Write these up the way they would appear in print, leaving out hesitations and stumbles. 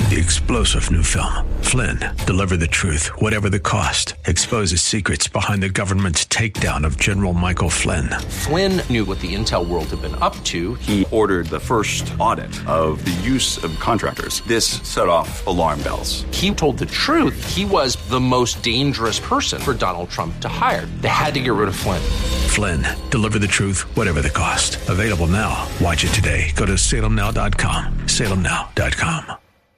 The explosive new film, Flynn, deliver the truth, whatever the cost, exposes secrets behind the government's takedown of General Michael Flynn. Flynn knew what the intel world had been up to. He ordered the first audit of the use of contractors. This set off alarm bells. He told the truth. He was the most dangerous person for Donald Trump to hire. They had to get rid of Flynn. Flynn, deliver the truth, whatever the cost. Available now. Watch it today. Go to salemnow.com. salemnow.com.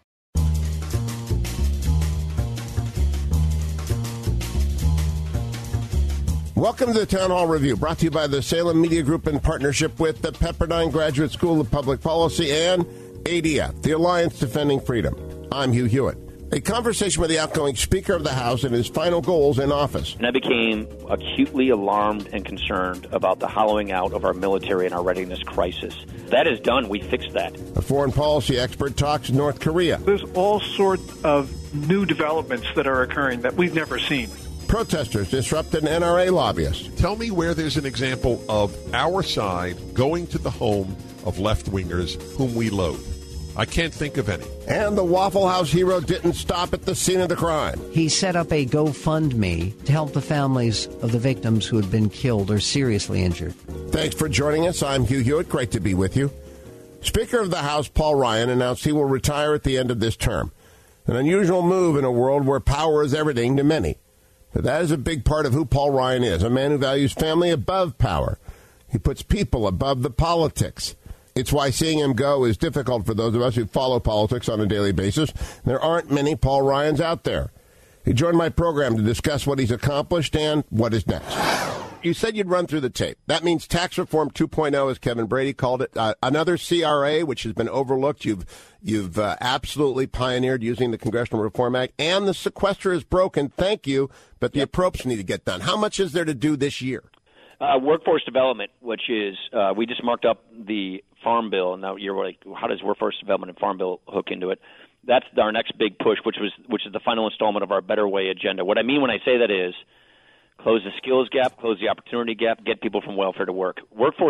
Welcome to the Town Hall Review, brought to you by the Salem Media Group in partnership with the Pepperdine Graduate School of Public Policy and ADF, the Alliance Defending Freedom. I'm Hugh Hewitt. A conversation with the outgoing Speaker of the House and his final goals in office. And I became acutely alarmed and concerned about the hollowing out of our military and our readiness crisis. That is done. We fixed that. A foreign policy expert talks North Korea. There's all sorts of new developments that are occurring that we've never seen. Protesters disrupt an NRA lobbyist. Tell me where there's an example of our side going to the home of left-wingers whom we loathe. I can't think of any. And the Waffle House hero didn't stop at the scene of the crime. He set up a GoFundMe to help the families of the victims who had been killed or seriously injured. Thanks for joining us. I'm Hugh Hewitt. Great to be with you. Speaker of the House Paul Ryan announced he will retire at the end of this term. An unusual move in a world where power is everything to many. But that is a big part of who Paul Ryan is, a man who values family above power. He puts people above the politics. It's why seeing him go is difficult for those of us who follow politics on a daily basis. There aren't many Paul Ryans out there. He joined my program to discuss what he's accomplished and what is next. You said you'd run through the tape. That means tax reform 2.0, as Kevin Brady called it. Another CRA, which has been overlooked. You've absolutely pioneered using the Congressional Reform Act. And the sequester is broken. Thank you. But the appropriations need to get done. How much is there to do this year? Workforce development, which is we just marked up the Farm Bill. And now you're like, how does workforce development and Farm Bill hook into it? That's our next big push, which is the final installment of our Better Way agenda. What I mean when I say that is close the skills gap, close the opportunity gap, get people from welfare to work.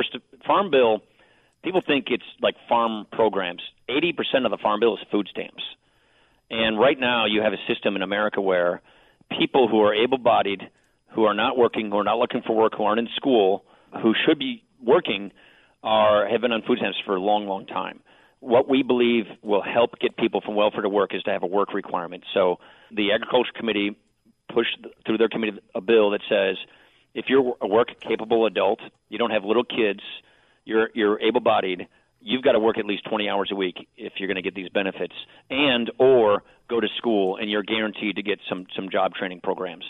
Farm Bill, people think it's like farm programs. 80% of the Farm Bill is food stamps. And right now you have a system in America where people who are able-bodied, who are not working, who are not looking for work, who aren't in school, who should be working, have been on food stamps for a long, long time. What we believe will help get people from welfare to work is to have a work requirement. So the Agriculture Committee pushed through their committee a bill that says if you're a work-capable adult, you don't have little kids, you're able-bodied, you've got to work at least 20 hours a week if you're going to get these benefits, and or go to school, and you're guaranteed to get some job training programs.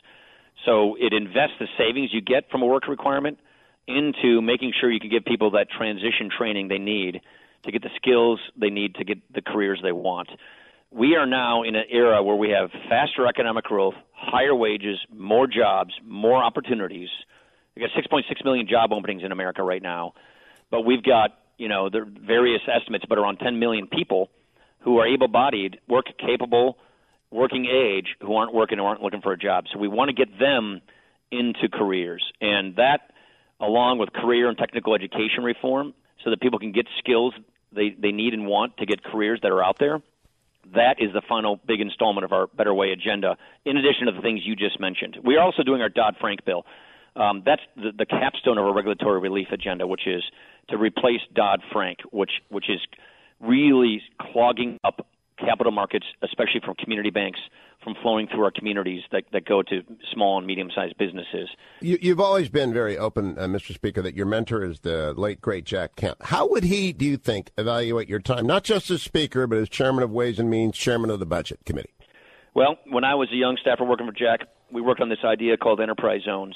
So it invests the savings you get from a work requirement into making sure you can give people that transition training they need to get the skills they need to get the careers they want. We are now in an era where we have faster economic growth, higher wages, more jobs, more opportunities. We've got 6.6 million job openings in America right now, but we've got, there are various estimates, but around 10 million people who are able-bodied, work-capable, working age, who aren't working or aren't looking for a job. So we want to get them into careers, and that, along with career and technical education reform, so that people can get skills they need and want to get careers that are out there. That is the final big installment of our Better Way agenda, in addition to the things you just mentioned. We are also doing our Dodd-Frank bill. That's the capstone of our regulatory relief agenda, which is to replace Dodd-Frank, which is really clogging up capital markets, especially from community banks, from flowing through our communities that go to small and medium-sized businesses. You've always been very open, Mr. Speaker, that your mentor is the late, great Jack Kemp. How would he, do you think, evaluate your time, not just as Speaker, but as Chairman of Ways and Means, Chairman of the Budget Committee? Well, when I was a young staffer working for Jack, we worked on this idea called enterprise zones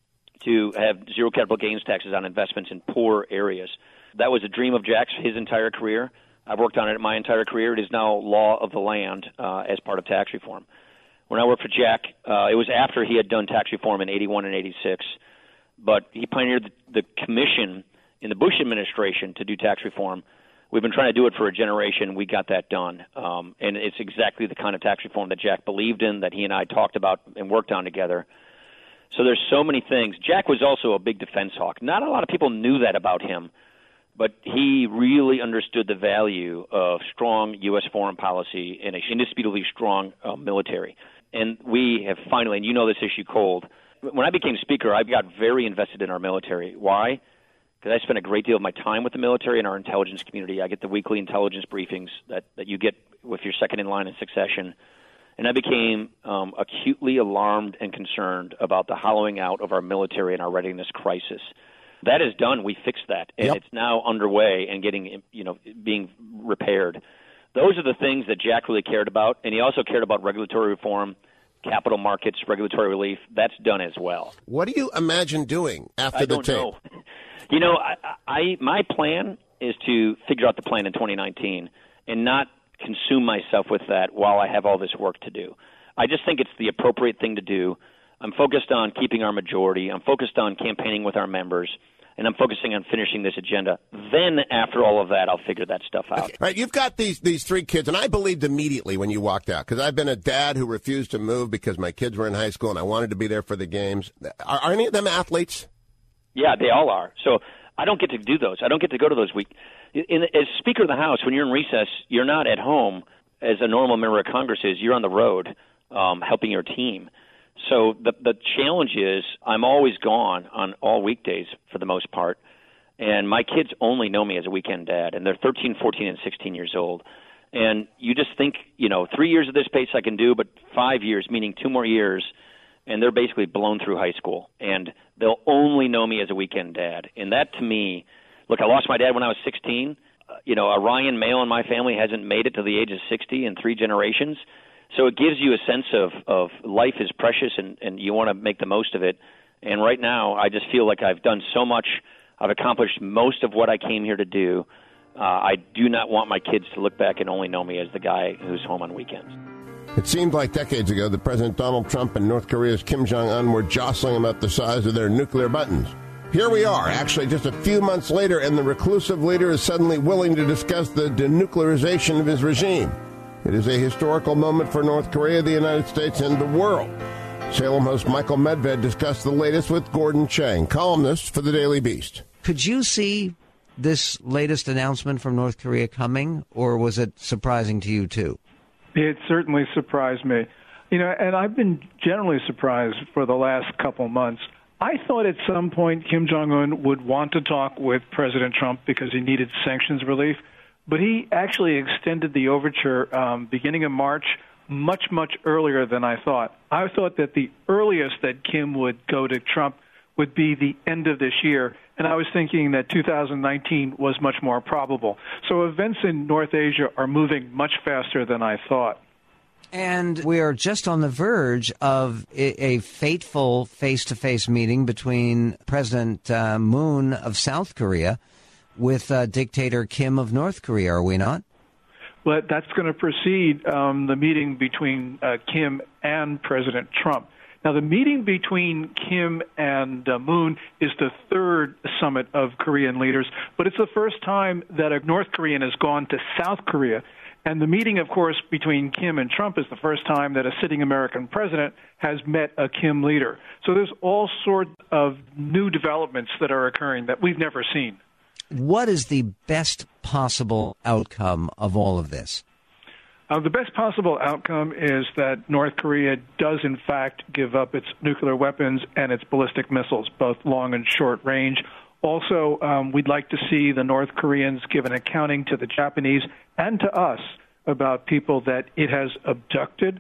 to have zero capital gains taxes on investments in poor areas. That was a dream of Jack's his entire career. I've worked on it my entire career. It is now law of the land as part of tax reform. When I worked for Jack, it was after he had done tax reform in 81 and 86, but he pioneered the commission in the Bush administration to do tax reform. We've been trying to do it for a generation. We got that done, and it's exactly the kind of tax reform that Jack believed in, that he and I talked about and worked on together. So there's so many things. Jack was also a big defense hawk. Not a lot of people knew that about him. but he really understood the value of strong U.S. foreign policy and an indisputably strong military. And we have finally, and you know this issue cold, when I became Speaker, I got very invested in our military. Why? Because I spent a great deal of my time with the military and our intelligence community. I get the weekly intelligence briefings that you get if you're second in line in succession. And I became acutely alarmed and concerned about the hollowing out of our military and our readiness crisis. That is done. We fixed that, and It's now underway and being repaired. Those are the things that Jack really cared about, and he also cared about regulatory reform, capital markets, regulatory relief. That's done as well. What do you imagine doing after the tape? I don't know. My plan is to figure out the plan in 2019 and not consume myself with that while I have all this work to do. I just think it's the appropriate thing to do. I'm focused on keeping our majority. I'm focused on campaigning with our members. And I'm focusing on finishing this agenda. Then, after all of that, I'll figure that stuff out. Okay. Right, you've got these three kids, and I believed immediately when you walked out, because I've been a dad who refused to move because my kids were in high school and I wanted to be there for the games. Are any of them athletes? Yeah, they all are. So I don't get to do those. I don't get to go to those weeks. As Speaker of the House, when you're in recess, you're not at home as a normal member of Congress is. You're on the road helping your team. So the challenge is I'm always gone on all weekdays for the most part, and my kids only know me as a weekend dad, and they're 13, 14, and 16 years old. And you just think, 3 years of this pace I can do, but 5 years, meaning 2 more years, and they're basically blown through high school, and they'll only know me as a weekend dad. And that, to me, look, I lost my dad when I was 16. A Ryan male in my family hasn't made it to the age of 60 in 3 generations. So it gives you a sense of life is precious and you want to make the most of it. And right now, I just feel like I've done so much. I've accomplished most of what I came here to do. I do not want my kids to look back and only know me as the guy who's home on weekends. It seemed like decades ago that President Donald Trump and North Korea's Kim Jong-un were jostling about the size of their nuclear buttons. Here we are, actually just a few months later, and the reclusive leader is suddenly willing to discuss the denuclearization of his regime. It is a historical moment for North Korea, the United States, and the world. Salem host Michael Medved discussed the latest with Gordon Chang, columnist for the Daily Beast. Could you see this latest announcement from North Korea coming, or was it surprising to you, too? It certainly surprised me. And I've been generally surprised for the last couple months. I thought at some point Kim Jong-un would want to talk with President Trump because he needed sanctions relief. But he actually extended the overture beginning of March much, much earlier than I thought. I thought that the earliest that Kim would go to Trump would be the end of this year, and I was thinking that 2019 was much more probable. So events in North Asia are moving much faster than I thought. And we are just on the verge of a fateful face-to-face meeting between President Moon of South Korea with dictator Kim of North Korea, are we not? Well, that's going to precede the meeting between Kim and President Trump. Now, the meeting between Kim and Moon is the third summit of Korean leaders, but it's the first time that a North Korean has gone to South Korea. And the meeting, of course, between Kim and Trump is the first time that a sitting American president has met a Kim leader. So there's all sorts of new developments that are occurring that we've never seen. What is the best possible outcome of all of this? The best possible outcome is that North Korea does, in fact, give up its nuclear weapons and its ballistic missiles, both long and short range. Also, we'd like to see the North Koreans give an accounting to the Japanese and to us about people that it has abducted.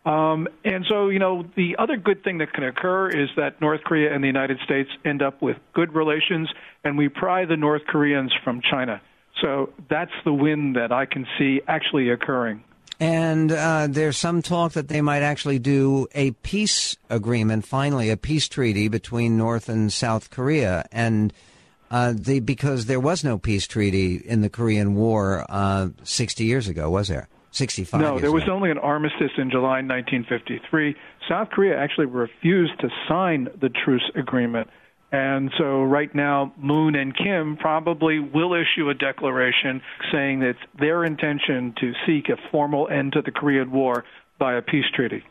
And so, the other good thing that can occur is that North Korea and the United States end up with good relations, and we pry the North Koreans from China. So that's the win that I can see actually occurring. And there's some talk that they might actually do a peace agreement, finally, a peace treaty between North and South Korea. And because there was no peace treaty in the Korean War 60 years ago, was there? 65 No, years there was ago. only an armistice in July 1953. South Korea actually refused to sign the truce agreement. And so right now, Moon and Kim probably will issue a declaration saying that it's their intention to seek a formal end to the Korean War by a peace treaty.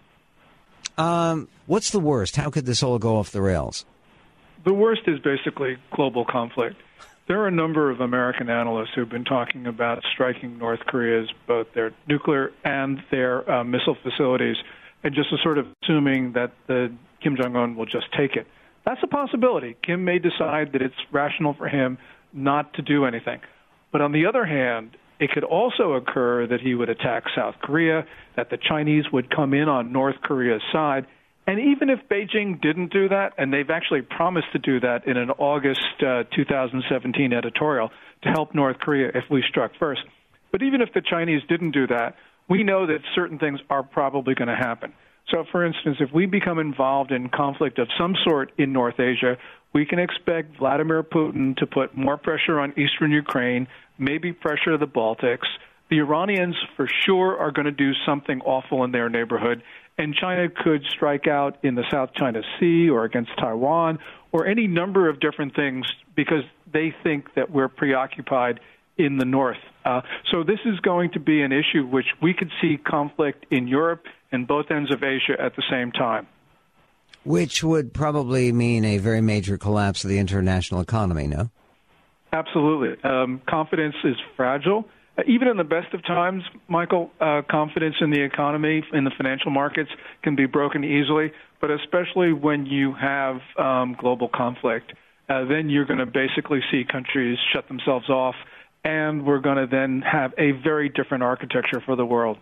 What's the worst? How could this all go off the rails? The worst is basically global conflict. There are a number of American analysts who have been talking about striking North Korea's both their nuclear and their missile facilities, and just sort of assuming that Kim Jong-un will just take it. That's a possibility. Kim may decide that it's rational for him not to do anything. But on the other hand, it could also occur that he would attack South Korea, that the Chinese would come in on North Korea's side. And even if Beijing didn't do that, and they've actually promised to do that in an August 2017 editorial to help North Korea if we struck first. But even if the Chinese didn't do that, we know that certain things are probably going to happen. So, for instance, if we become involved in conflict of some sort in North Asia, we can expect Vladimir Putin to put more pressure on eastern Ukraine, maybe pressure the Baltics. The Iranians for sure are going to do something awful in their neighborhood, and China could strike out in the South China Sea or against Taiwan or any number of different things because they think that we're preoccupied in the north. So this is going to be an issue which we could see conflict in Europe and both ends of Asia at the same time. Which would probably mean a very major collapse of the international economy, no? Absolutely. Confidence is fragile. Even in the best of times, Michael, confidence in the economy, in the financial markets, can be broken easily, but especially when you have global conflict, then you're going to basically see countries shut themselves off, and we're going to then have a very different architecture for the world.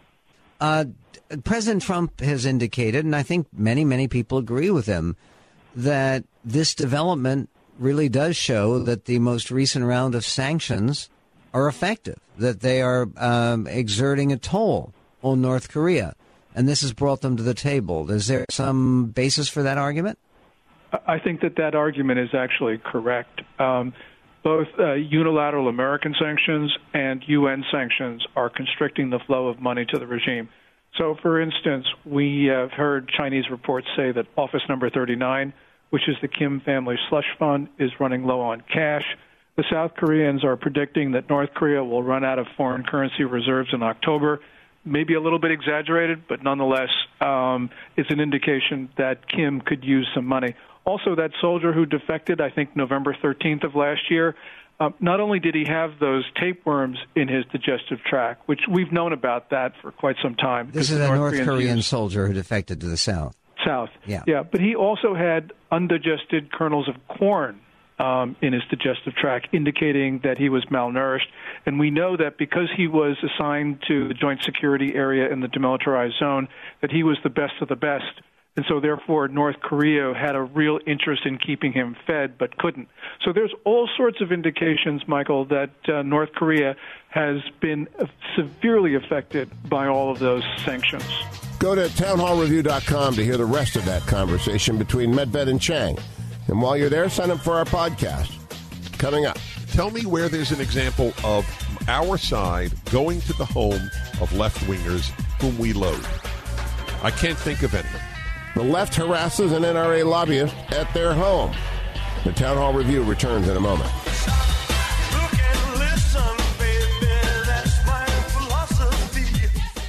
President Trump has indicated, and I think many, many people agree with him, that this development really does show that the most recent round of sanctions are effective, that they are exerting a toll on North Korea, and this has brought them to the table. Is there some basis for that argument? I think that argument is actually correct. Both unilateral American sanctions and UN sanctions are constricting the flow of money to the regime. So, for instance, we have heard Chinese reports say that Office Number 39, which is the Kim Family Slush Fund, is running low on cash. The South Koreans are predicting that North Korea will run out of foreign currency reserves in October. Maybe a little bit exaggerated, but nonetheless, it's an indication that Kim could use some money. Also, that soldier who defected, I think November 13th of last year, not only did he have those tapeworms in his digestive tract, which we've known about that for quite some time. This is a North Korean soldier who defected to the South. Yeah, but he also had undigested kernels of corn in his digestive tract, indicating that he was malnourished. And we know that because he was assigned to the Joint Security Area in the Demilitarized Zone, that he was the best of the best. And so, therefore, North Korea had a real interest in keeping him fed, but couldn't. So there's all sorts of indications, Michael, that North Korea has been severely affected by all of those sanctions. Go to townhallreview.com to hear the rest of that conversation between Medved and Chang. And while you're there, sign up for our podcast. Coming up. Tell me where there's an example of our side going to the home of left-wingers whom we loathe. I can't think of any. The left harasses an NRA lobbyist at their home. The Town Hall Review returns in a moment. Look and listen, baby, that's my philosophy.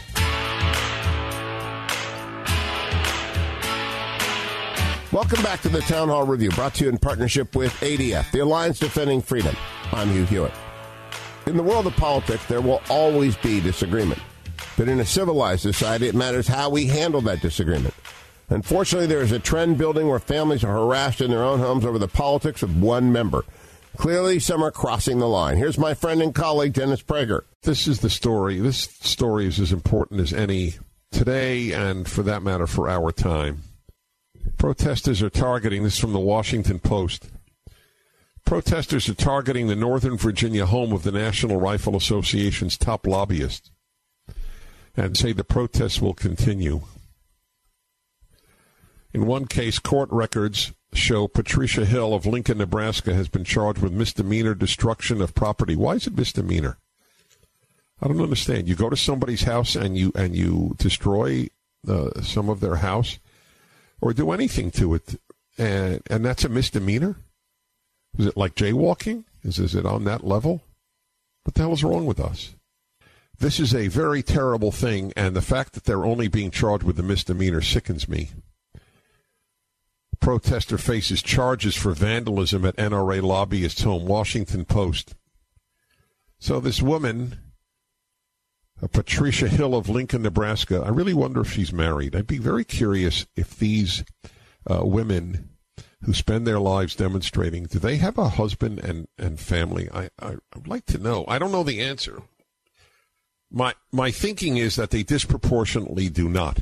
Welcome back to the Town Hall Review, brought to you in partnership with ADF, the Alliance Defending Freedom. I'm Hugh Hewitt. In the world of politics, there will always be disagreement. But in a civilized society, it matters how we handle that disagreement. Unfortunately, there is a trend building where families are harassed in their own homes over the politics of one member. Clearly, some are crossing the line. Here's my friend and colleague, Dennis Prager. This is the story. This story is as important as any today and, for that matter, for our time. Protesters are targeting, this is from the Washington Post, protesters are targeting the Northern Virginia home of the National Rifle Association's top lobbyist and say the protests will continue. In one case, court records show Patricia Hill of Lincoln, Nebraska, has been charged with misdemeanor destruction of property. Why is it misdemeanor? I don't understand. You go to somebody's house and you destroy some of their house or do anything to it, and that's a misdemeanor? Is it like jaywalking? Is it on that level? What the hell is wrong with us? This is a very terrible thing, and the fact that they're only being charged with the misdemeanor sickens me. Protester faces charges for vandalism at NRA lobbyist's home. Washington Post. So this woman, Patricia Hill of Lincoln, Nebraska, I really wonder if she's married. I'd be very curious if these women who spend their lives demonstrating, do they have a husband and family? I'd like to know. I don't know the answer. My thinking is that they disproportionately do not.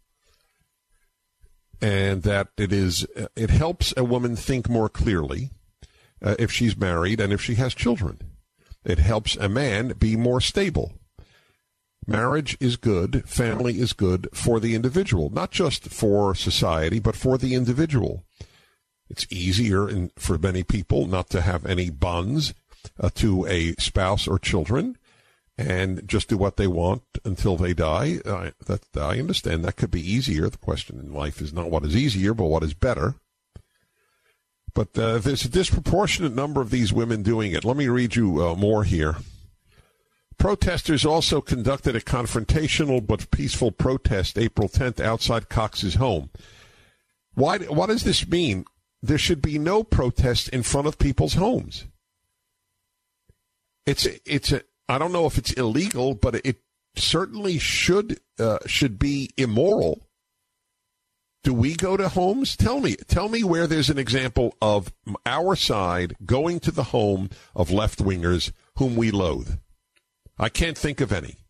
And that it helps a woman think more clearly if she's married and if she has children. It helps a man be more stable. Marriage is good, family is good for the individual, not just for society, but for the individual. It's easier for many people not to have any bonds to a spouse or children and just do what they want until they die. I understand that could be easier. The question in life is not what is easier, but what is better. But there's a disproportionate number of these women doing it. Let me read you more here. Protesters also conducted a confrontational but peaceful protest April 10th outside Cox's home. What does this mean? There should be no protest in front of people's homes. I don't know if it's illegal, but it certainly should be immoral. Do we go to homes? Tell me where there's an example of our side going to the home of left-wingers whom we loathe. I can't think of any.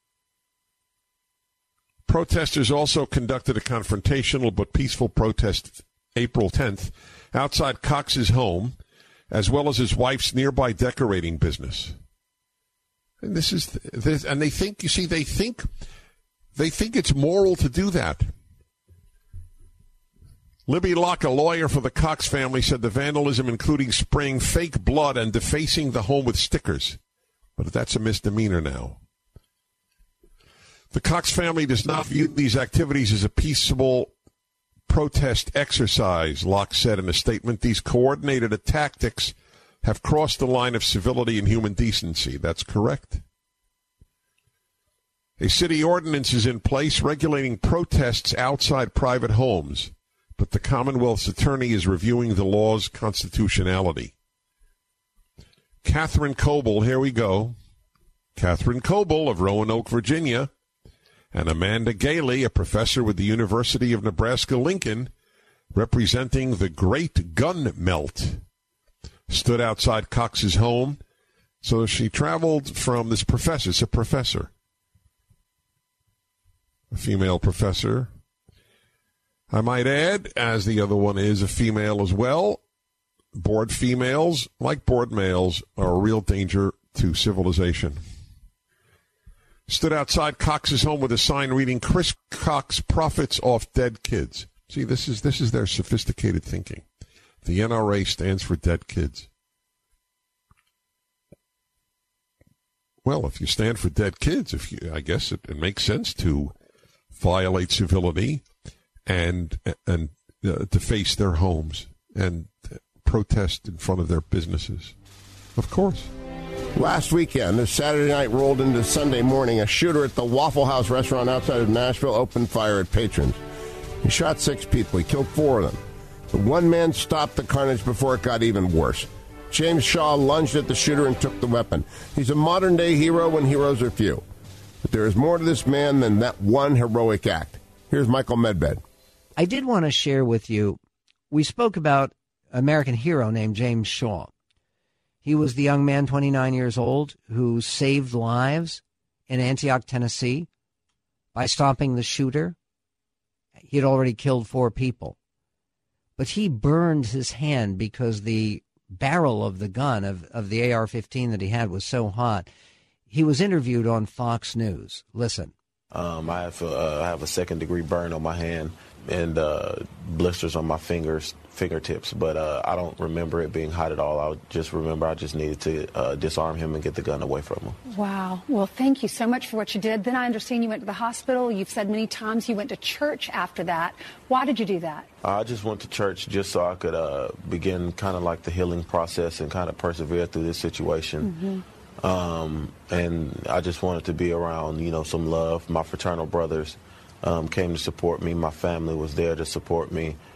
Protesters also conducted a confrontational but peaceful protest April 10th outside Cox's home, as well as his wife's nearby decorating business. And and they think it's moral to do that. Libby Locke, a lawyer for the Cox family, said the vandalism, including spraying fake blood and defacing the home with stickers. But that's a misdemeanor now. The Cox family does not view these activities as a peaceable protest exercise, Locke said in a statement. These coordinated tactics have crossed the line of civility and human decency. That's correct. A city ordinance is in place regulating protests outside private homes, but the Commonwealth's attorney is reviewing the law's constitutionality. Catherine Coble, here we go. Catherine Coble of Roanoke, Virginia, and Amanda Gailey, a professor with the University of Nebraska-Lincoln, representing the Great Gun Melt, stood outside Cox's home. So she traveled from this professor. It's a professor. A female professor. I might add, as the other one is a female as well, bored females, like bored males, are a real danger to civilization. Stood outside Cox's home with a sign reading, Chris Cox profits off dead kids. See, this is their sophisticated thinking. The NRA stands for dead kids. Well, if you stand for dead kids, I guess it makes sense to violate civility and deface their homes and protest in front of their businesses. Of course. Last weekend, as Saturday night rolled into Sunday morning, a shooter at the Waffle House restaurant outside of Nashville opened fire at patrons. He shot 6 people. He killed 4 of them. But one man stopped the carnage before it got even worse. James Shaw lunged at the shooter and took the weapon. He's a modern-day hero when heroes are few. But there is more to this man than that one heroic act. Here's Michael Medved. I did want to share with you, we spoke about an American hero named James Shaw. He was the young man, 29 years old, who saved lives in Antioch, Tennessee, by stopping the shooter. He had already killed 4 people. But he burned his hand because the barrel of the gun, of the AR-15 that he had, was so hot. He was interviewed on Fox News. Listen. I have a second-degree burn on my hand and blisters on my fingertips, but I don't remember it being hot at all. I just remember I just needed to disarm him and get the gun away from him. Wow. Well, thank you so much for what you did. Then I understand you went to the hospital. You've said many times you went to church after that. Why did you do that? I just went to church just so I could begin kind of like the healing process and kind of persevere through this situation. Mm-hmm. And I just wanted to be around, some love. My fraternal brothers came to support me. My family was there to support me.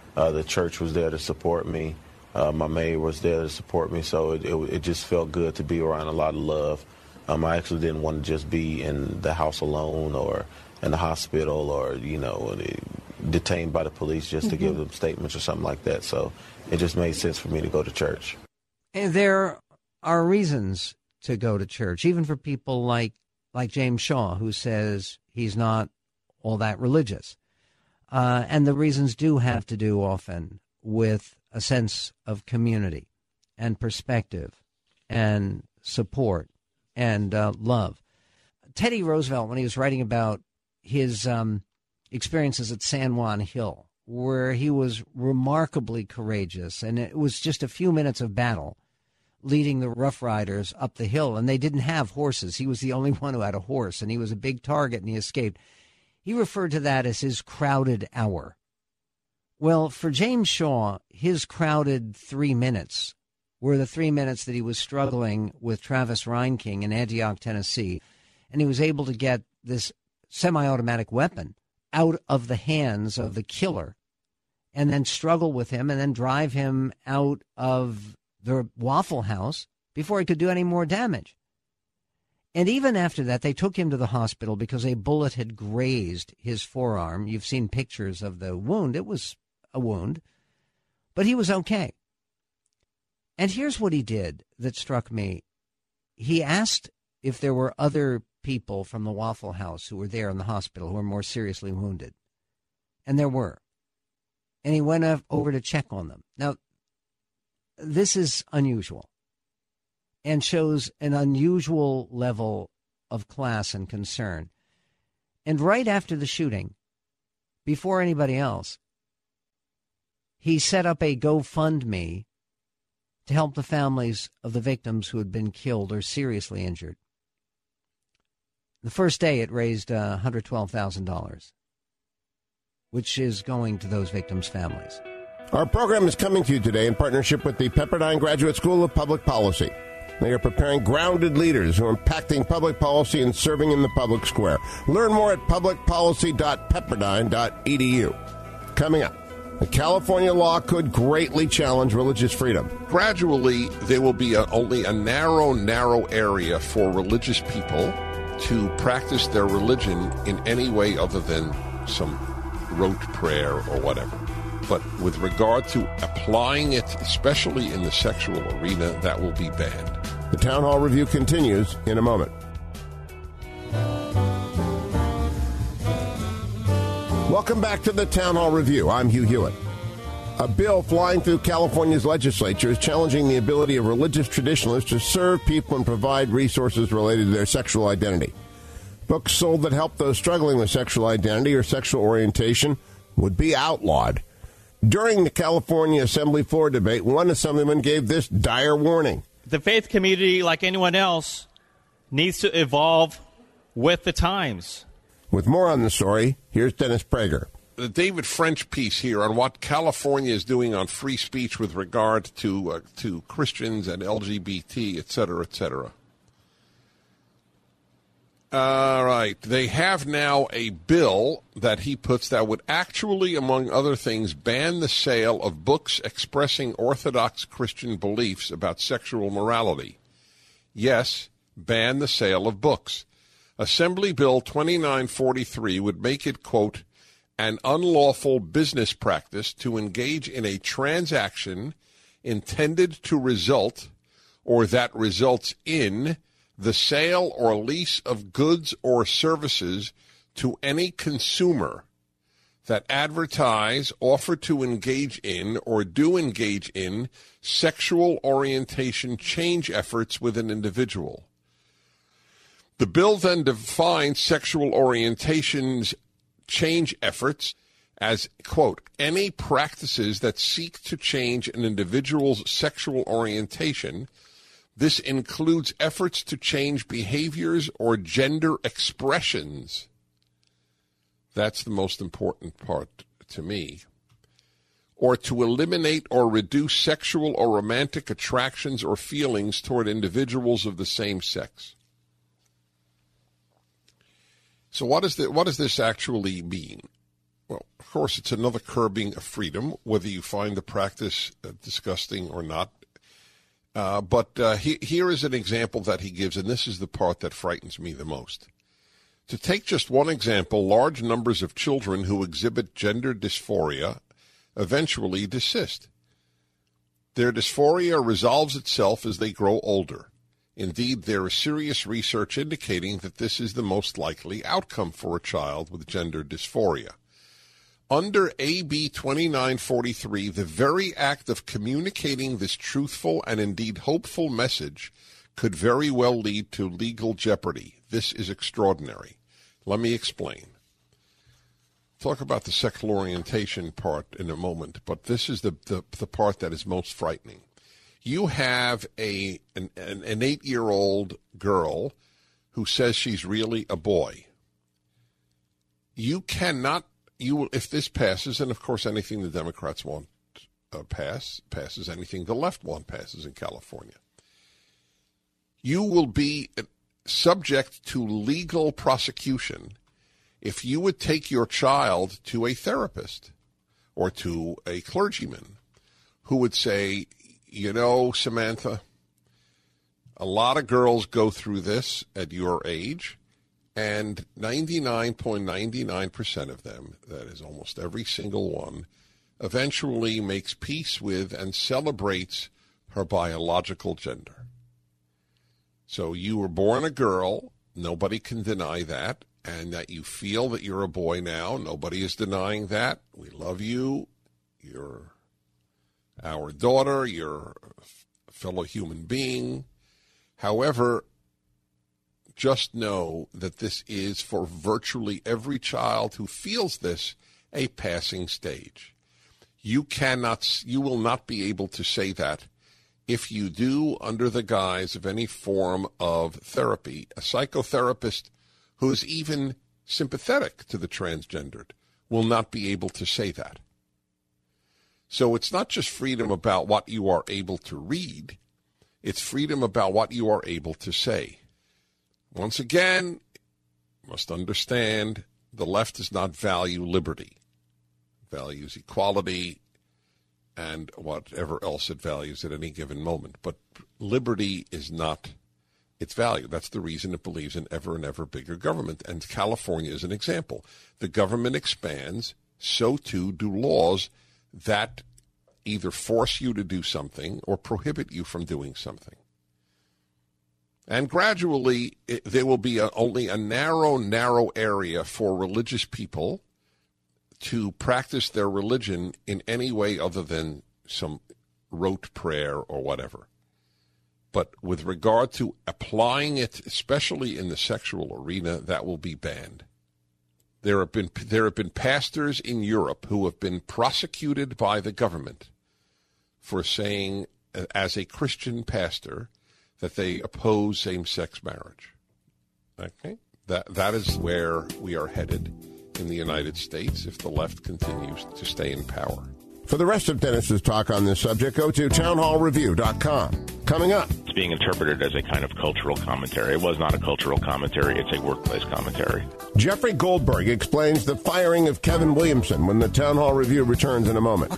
The church was there to support me. My maid was there to support me, so it just felt good to be around a lot of love. I actually didn't want to just be in the house alone or in the hospital or, detained by the police just to give them statements or something like that. So it just made sense for me to go to church. And there are reasons to go to church, even for people like James Shaw, who says he's not all that religious. And the reasons do have to do often with a sense of community and perspective and support and love. Teddy Roosevelt, when he was writing about his experiences at San Juan Hill, where he was remarkably courageous, and it was just a few minutes of battle leading the Rough Riders up the hill, and they didn't have horses. He was the only one who had a horse, and he was a big target, and he escaped. He referred to that as his crowded hour. Well, for James Shaw, his crowded 3 minutes were the 3 minutes that he was struggling with Travis Reinking in Antioch, Tennessee, and he was able to get this semi-automatic weapon out of the hands of the killer and then struggle with him and then drive him out of the Waffle House before he could do any more damage. And even after that, they took him to the hospital because a bullet had grazed his forearm. You've seen pictures of the wound. It was a wound, but he was okay. And here's what he did that struck me. He asked if there were other people from the Waffle House who were there in the hospital who were more seriously wounded. And there were. And he went over to check on them. Now, this is unusual and shows an unusual level of class and concern. And right after the shooting, before anybody else, he set up a GoFundMe to help the families of the victims who had been killed or seriously injured. The first day, it raised $112,000, which is going to those victims' families. Our program is coming to you today in partnership with the Pepperdine Graduate School of Public Policy. They are preparing grounded leaders who are impacting public policy and serving in the public square. Learn more at publicpolicy.pepperdine.edu. Coming up, the California law could greatly challenge religious freedom. Gradually, there will be only a narrow area for religious people to practice their religion in any way other than some rote prayer or whatever. But with regard to applying it, especially in the sexual arena, that will be banned. The Town Hall Review continues in a moment. Welcome back to the Town Hall Review. I'm Hugh Hewitt. A bill flying through California's legislature is challenging the ability of religious traditionalists to serve people and provide resources related to their sexual identity. Books sold that help those struggling with sexual identity or sexual orientation would be outlawed. During the California Assembly floor debate, one assemblyman gave this dire warning. The faith community, like anyone else, needs to evolve with the times. With more on the story, here's Dennis Prager. The David French piece here on what California is doing on free speech with regard to Christians and LGBT, et cetera, et cetera. All right. They have now a bill that he puts that would actually, among other things, ban the sale of books expressing Orthodox Christian beliefs about sexual morality. Yes, ban the sale of books. Assembly Bill 2943 would make it, quote, an unlawful business practice to engage in a transaction intended to result or that results in the sale or lease of goods or services to any consumer that advertise, offer to engage in, or do engage in sexual orientation change efforts with an individual. The bill then defines sexual orientation's change efforts as, quote, any practices that seek to change an individual's sexual orientation. This includes efforts to change behaviors or gender expressions. That's the most important part to me. Or to eliminate or reduce sexual or romantic attractions or feelings toward individuals of the same sex. So what does this actually mean? Well, of course, it's another curbing of freedom, whether you find the practice disgusting or not. But here is an example that he gives, and this is the part that frightens me the most. To take just one example, large numbers of children who exhibit gender dysphoria eventually desist. Their dysphoria resolves itself as they grow older. Indeed, there is serious research indicating that this is the most likely outcome for a child with gender dysphoria. Under AB 2943, the very act of communicating this truthful and indeed hopeful message could very well lead to legal jeopardy. This is extraordinary. Let me explain. Talk about the sexual orientation part in a moment, but this is the part that is most frightening. You have an 8-year-old girl who says she's really a boy. You cannot, if this passes, and of course anything the Democrats want passes, anything the left want passes in California, you will be subject to legal prosecution if you would take your child to a therapist or to a clergyman who would say, you know, Samantha, a lot of girls go through this at your age, and 99.99% of them, that is almost every single one, eventually makes peace with and celebrates her biological gender. So you were born a girl, nobody can deny that, and that you feel that you're a boy now, nobody is denying that. We love you. You're our daughter. You're a fellow human being. However, just know that this is, for virtually every child who feels this, a passing stage. You will not be able to say that. If you do, under the guise of any form of therapy, a psychotherapist who is even sympathetic to the transgendered will not be able to say that. So it's not just freedom about what you are able to read, it's freedom about what you are able to say. Once again, you must understand the left does not value liberty. It values equality and whatever else it values at any given moment. But liberty is not its value. That's the reason it believes in ever and ever bigger government. And California is an example. The government expands, so too do laws that either force you to do something or prohibit you from doing something. And gradually, there will be only a narrow area for religious people to practice their religion in any way other than some rote prayer or whatever. But with regard to applying it, especially in the sexual arena, that will be banned. There have been pastors in Europe who have been prosecuted by the government for saying, as a Christian pastor, that they oppose same-sex marriage. Okay? That is where we are headed in the United States if the left continues to stay in power. For the rest of Dennis's talk on this subject, go to townhallreview.com. Coming up. It's being interpreted as a kind of cultural commentary. It was not a cultural commentary. It's a workplace commentary. Jeffrey Goldberg explains the firing of Kevin Williamson when the Town Hall Review returns in a moment.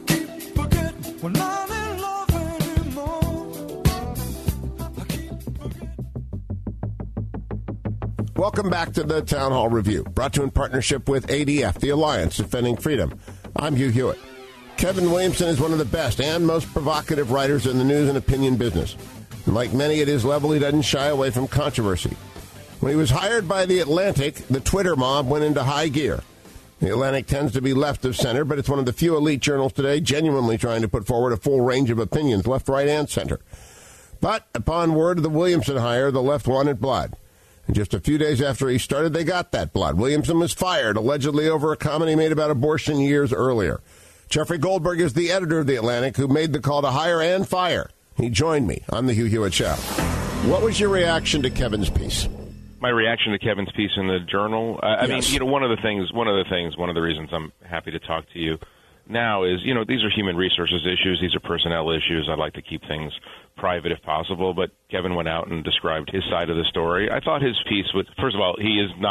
Welcome back to the Town Hall Review, brought to you in partnership with ADF, the Alliance Defending Freedom. I'm Hugh Hewitt. Kevin Williamson is one of the best and most provocative writers in the news and opinion business. And like many at his level, he doesn't shy away from controversy. When he was hired by The Atlantic, the Twitter mob went into high gear. The Atlantic tends to be left of center, but it's one of the few elite journals today genuinely trying to put forward a full range of opinions, left, right, and center. But upon word of the Williamson hire, the left wanted blood. And just a few days after he started, they got that blood. Williamson was fired, allegedly over a comment he made about abortion years earlier. Jeffrey Goldberg is the editor of The Atlantic who made the call to hire and fire. He joined me on the Hugh Hewitt Show. What was your reaction to Kevin's piece? My reaction to Kevin's piece in the Journal, I mean, one of the reasons I'm happy to talk to you now is, these are human resources issues. These are personnel issues. I'd like to keep things private if possible, but Kevin went out and described his side of the story. I thought his piece was, first of all, he is not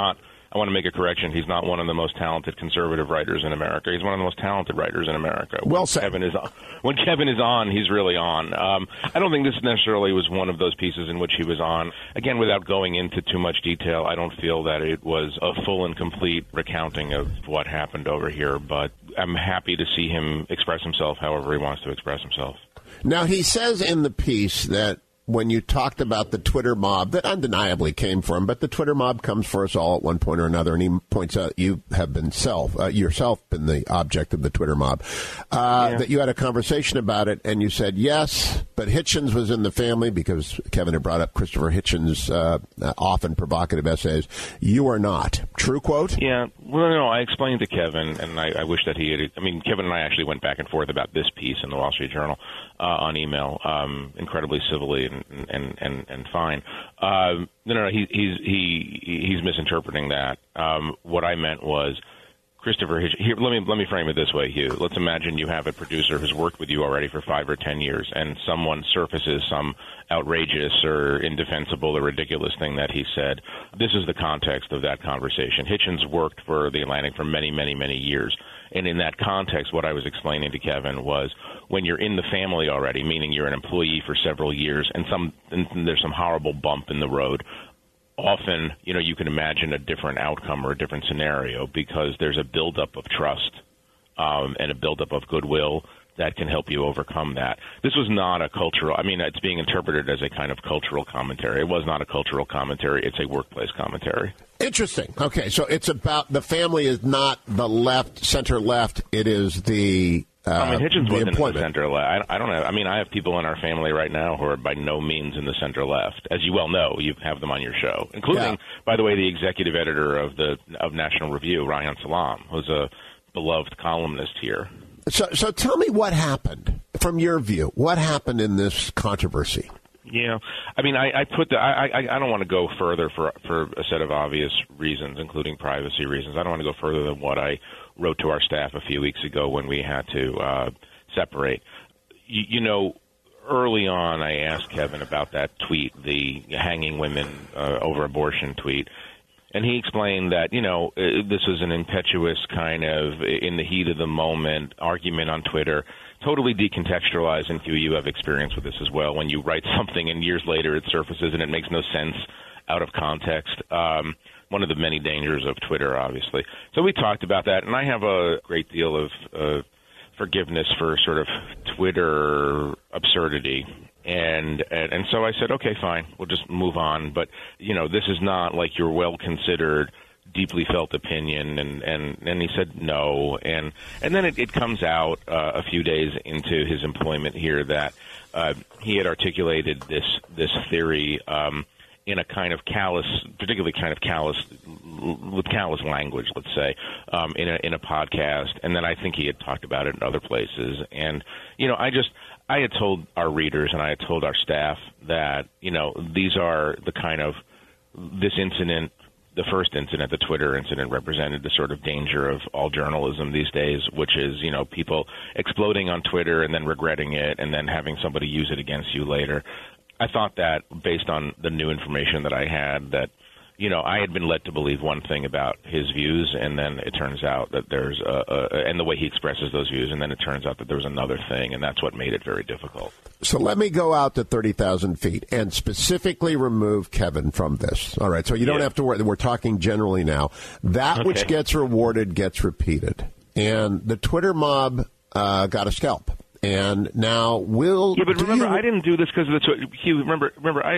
I want to make a correction. He's not one of the most talented conservative writers in America. He's one of the most talented writers in America. Well said. When Kevin is on, he's really on. I don't think this necessarily was one of those pieces in which he was on. Again, without going into too much detail, I don't feel that it was a full and complete recounting of what happened over here, but I'm happy to see him express himself however he wants to express himself. Now, he says in the piece that when you talked about the Twitter mob, that undeniably came for him, but the Twitter mob comes for us all at one point or another, and he points out you have been yourself been the object of the Twitter mob, that you had a conversation about it, and you said yes, but Hitchens was in the family because Kevin had brought up Christopher Hitchens' often provocative essays. You are not. True quote? Yeah. Well, no, I explained to Kevin, and I wish that he had. I mean, Kevin and I actually went back and forth about this piece in the Wall Street Journal on email, incredibly civilly and fine. No, he's misinterpreting that. What I meant was Christopher Hitchens. Here, let me frame it this way, Hugh. Let's imagine you have a producer who's worked with you already for 5 or 10 years, and someone surfaces some outrageous or indefensible or ridiculous thing that he said. This is the context of that conversation. Hitchens worked for The Atlantic for many, many, many years. And in that context, what I was explaining to Kevin was when you're in the family already, meaning you're an employee for several years, and there's some horrible bump in the road, often, you can imagine a different outcome or a different scenario because there's a buildup of trust and a buildup of goodwill that can help you overcome that. This was not a cultural, it's being interpreted as a kind of cultural commentary. It was not a cultural commentary. It's a workplace commentary. Interesting. Okay, so it's about the family is not the left, center left. It is the Hitchens wasn't in the center left. I don't know. I have people in our family right now who are by no means in the center left. As you well know, you have them on your show, including, by the way, the executive editor of National Review, Ryan Salam, who's a beloved columnist here. So tell me what happened, from your view. What happened in this controversy? Yeah, I put I don't want to go further for a set of obvious reasons, including privacy reasons. I don't want to go further than what I wrote to our staff a few weeks ago when we had to separate. Early on, I asked Kevin about that tweet, the hanging women over abortion tweet. And he explained that, this was an impetuous kind of, in the heat of the moment, argument on Twitter, totally decontextualized, and Hugh, you have experience with this as well, when you write something and years later it surfaces and it makes no sense out of context. One of the many dangers of Twitter, obviously. So we talked about that, and I have a great deal of forgiveness for sort of Twitter absurdity. And so I said, okay, fine, we'll just move on. But, this is not like your well-considered, deeply felt opinion. And he said no. And then it comes out a few days into his employment here that he had articulated this theory in a kind of callous, particularly kind of callous, with callous language, let's say, in a podcast. And then I think he had talked about it in other places. And, I had told our readers and I had told our staff that, these are the kind of, this incident, the first incident, the Twitter incident, represented the sort of danger of all journalism these days, which is, people exploding on Twitter and then regretting it and then having somebody use it against you later. I thought that based on the new information that I had that, I had been led to believe one thing about his views, and then it turns out that there's and the way he expresses those views, and then it turns out that there was another thing, and that's what made it very difficult. So let me go out to 30,000 feet and specifically remove Kevin from this. All right, so you don't have to worry. We're talking generally now. That which gets rewarded gets repeated. And the Twitter mob got a scalp. And now Yeah, but remember, I didn't do this because of the Hugh. Remember,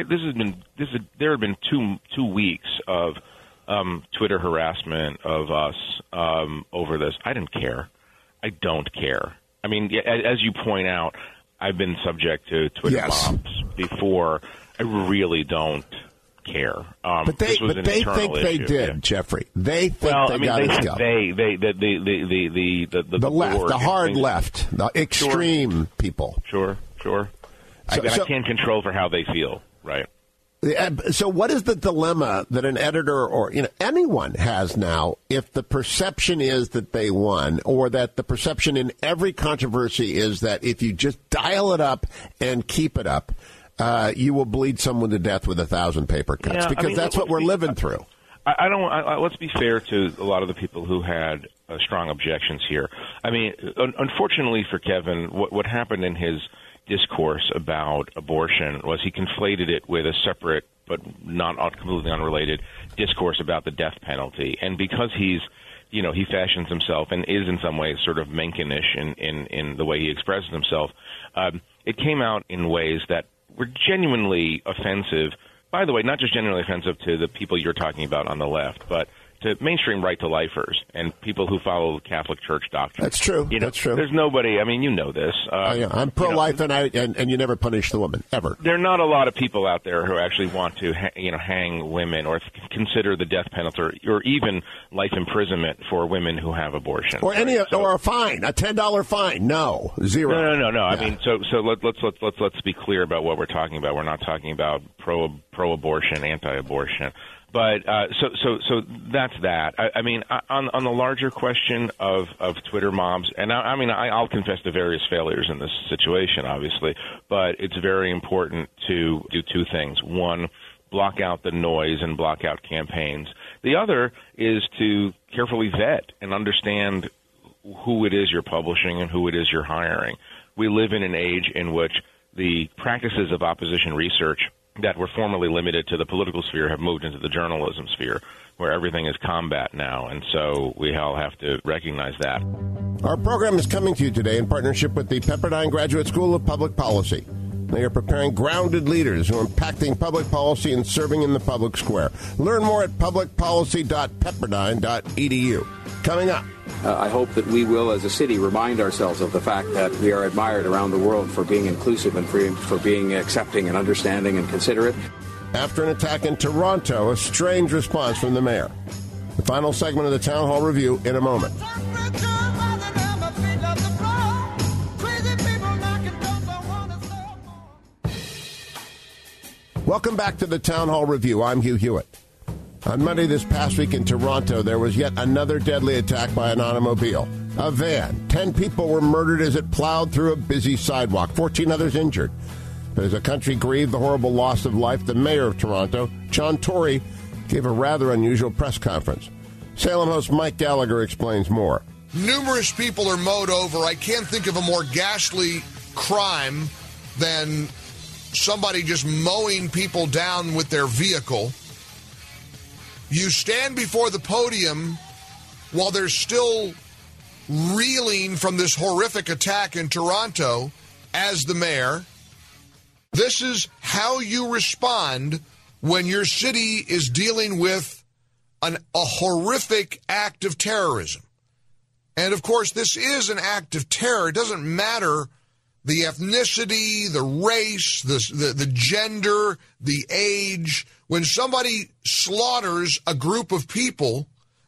there have been two weeks of Twitter harassment of us over this. I didn't care. I don't care. As you point out, I've been subject to Twitter mobs before. I really don't care. But they think they did, Jeffrey. They think they got a scalp. The left, the hard left, the extreme people. Sure. I can't control for how they feel, right? So what is the dilemma that an editor or anyone has now if the perception is that they won, or that the perception in every controversy is that if you just dial it up and keep it up, you will bleed someone to death with 1,000 paper cuts, because that's what we're living through. Let's be fair to a lot of the people who had strong objections here. I mean, unfortunately for Kevin, what happened in his discourse about abortion was he conflated it with a separate but not completely unrelated discourse about the death penalty. And because he fashions himself and is in some ways sort of Menckenish in the way he expresses himself, it came out in ways that were genuinely offensive. By the way, not just genuinely offensive to the people you're talking about on the left, but to mainstream right-to-lifers and people who follow the Catholic Church doctrine. That's true. That's true. There's nobody. I mean, you know this. Yeah, I'm pro-life, and you never punish the woman ever. There are not a lot of people out there who actually want to, hang women or consider the death penalty or even life imprisonment for women who have abortion. Or or a fine, a $10 fine. No, zero. No. Yeah. I mean, so let's be clear about what we're talking about. We're not talking about pro-abortion, anti-abortion. But so that's that. I mean, on the larger question of Twitter mobs, and I'll confess to various failures in this situation, obviously, but it's very important to do two things. One, block out the noise and block out campaigns. The other is to carefully vet and understand who it is you're publishing and who it is you're hiring. We live in an age in which the practices of opposition research that were formerly limited to the political sphere have moved into the journalism sphere, where everything is combat now, and so we all have to recognize that. Our program is coming to you today in partnership with the Pepperdine Graduate School of Public Policy. They are preparing grounded leaders who are impacting public policy and serving in the public square. Learn more at publicpolicy.pepperdine.edu. Coming up. I hope that we will, as a city, remind ourselves of the fact that we are admired around the world for being inclusive and for being accepting and understanding and considerate. After an attack in Toronto, a strange response from the mayor. The final segment of the Town Hall Review in a moment. Welcome back to the Town Hall Review. I'm Hugh Hewitt. On Monday this past week in Toronto, there was yet another deadly attack by an automobile. A van. 10 people were murdered as it plowed through a busy sidewalk. 14 others injured. But as the country grieved the horrible loss of life, the mayor of Toronto, John Tory, gave a rather unusual press conference. Salem host Mike Gallagher explains more. Numerous people are mowed over. I can't think of a more ghastly crime than somebody just mowing people down with their vehicle. You stand before the podium while they're still reeling from this horrific attack in Toronto as the mayor. This is how you respond when your city is dealing with a horrific act of terrorism. And, of course, this is an act of terror. It doesn't matter the ethnicity, the race, the gender, the age. When somebody slaughters a group of people,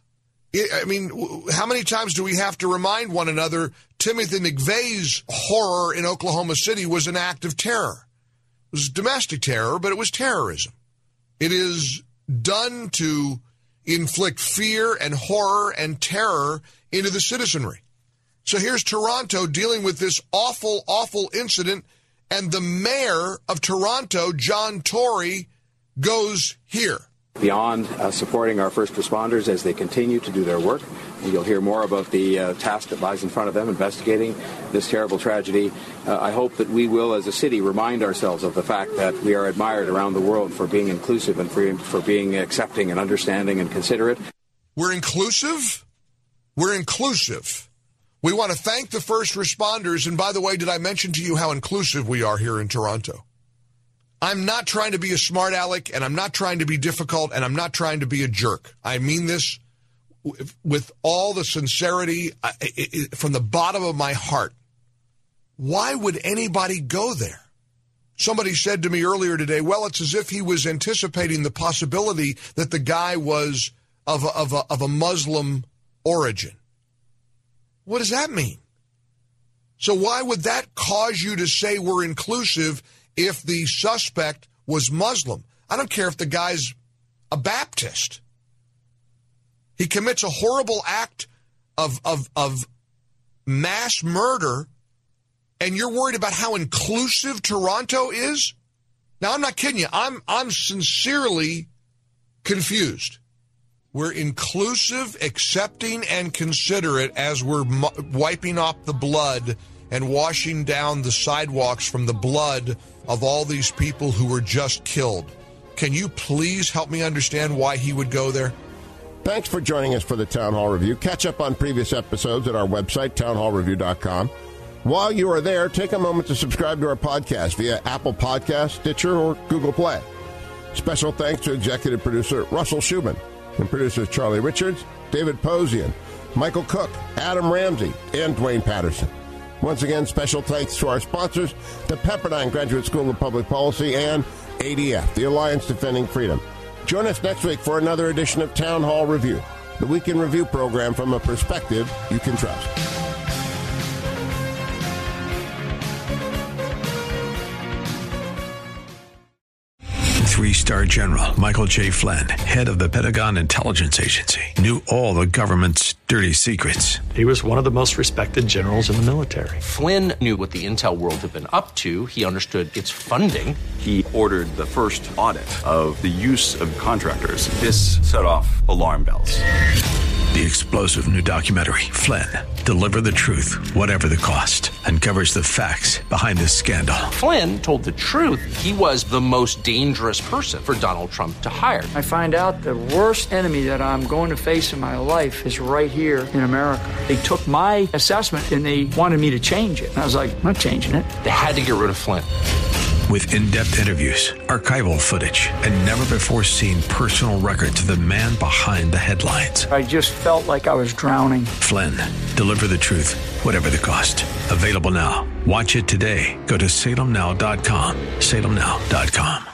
how many times do we have to remind one another Timothy McVeigh's horror in Oklahoma City was an act of terror? It was domestic terror, but it was terrorism. It is done to inflict fear and horror and terror into the citizenry. So here's Toronto dealing with this awful, awful incident, and the mayor of Toronto, John Tory, goes here. Beyond supporting our first responders as they continue to do their work, you'll hear more about the task that lies in front of them investigating this terrible tragedy. I hope that we will, as a city, remind ourselves of the fact that we are admired around the world for being inclusive and for being accepting and understanding and considerate. We're inclusive? We're inclusive. We want to thank the first responders. And by the way, did I mention to you how inclusive we are here in Toronto? I'm not trying to be a smart aleck, and I'm not trying to be difficult, and I'm not trying to be a jerk. I mean this with all the sincerity from the bottom of my heart. Why would anybody go there? Somebody said to me earlier today, well, it's as if he was anticipating the possibility that the guy was of a Muslim origin. What does that mean? So why would that cause you to say we're inclusive if the suspect was Muslim? I don't care if the guy's a Baptist. He commits a horrible act of mass murder, and you're worried about how inclusive Toronto is? Now, I'm not kidding you. I'm sincerely confused. We're inclusive, accepting, and considerate as we're wiping off the blood and washing down the sidewalks from the blood of all these people who were just killed. Can you please help me understand why he would go there? Thanks for joining us for the Town Hall Review. Catch up on previous episodes at our website, townhallreview.com. While you are there, take a moment to subscribe to our podcast via Apple Podcasts, Stitcher, or Google Play. Special thanks to executive producer Russell Schubin and producers Charlie Richards, David Posian, Michael Cook, Adam Ramsey, and Dwayne Patterson. Once again, special thanks to our sponsors, the Pepperdine Graduate School of Public Policy and ADF, the Alliance Defending Freedom. Join us next week for another edition of Town Hall Review, the Week in Review program from a perspective you can trust. Three-star General Michael J. Flynn, head of the Pentagon Intelligence Agency, knew all the government's dirty secrets. He was one of the most respected generals in the military. Flynn knew what the intel world had been up to. He understood its funding. He ordered the first audit of the use of contractors. This set off alarm bells. The explosive new documentary, Flynn, Deliver the Truth, Whatever the Cost, uncovers the facts behind this scandal. Flynn told the truth. He was the most dangerous person for Donald Trump to hire. I find out the worst enemy that I'm going to face in my life is right here in America. They took my assessment and they wanted me to change it. And I was like, I'm not changing it. They had to get rid of Flynn. With in-depth interviews, archival footage, and never-before-seen personal records of the man behind the headlines. I just felt like I was drowning. Flynn, Deliver the Truth, Whatever the Cost. Available now. Watch it today. Go to salemnow.com. salemnow.com.